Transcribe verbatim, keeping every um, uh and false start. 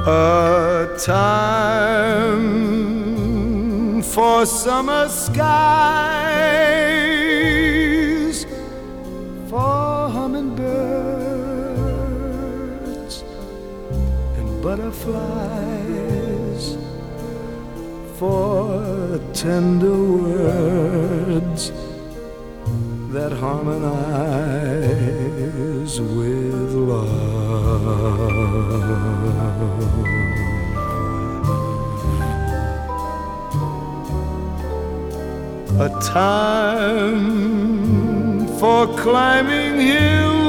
A time for summer skies, for hummingbirds and butterflies, for tender words that harmonize with love. A time for climbing hills